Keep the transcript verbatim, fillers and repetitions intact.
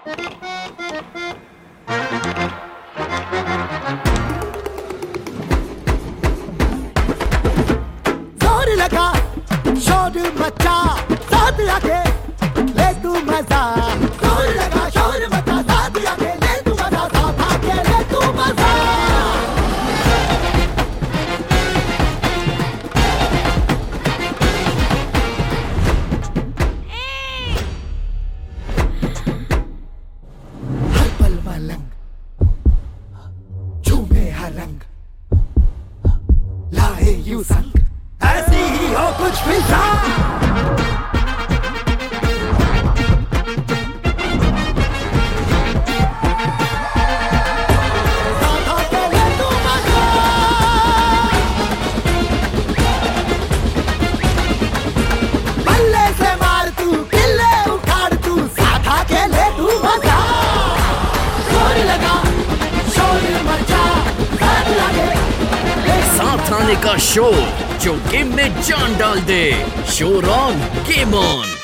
जोर लगा शोर मचा साथ आके ले तू मजा। जोर लगा शोर मचा साथ आके ले तू मजा, साथ आके ले तू मजा। हर पल मलंग झूमे हर रंग लाए यू संग, ऐसी ही हो कुछ फिजा। बल्ले से मार तू किल्ले उखाड़ तू, साथ आके ले तू मजा। शोर लगा शोर मचा साथ आके साथ आने का शोर जो गेम में जान डाल दे। शोर ऑन गेम ऑन।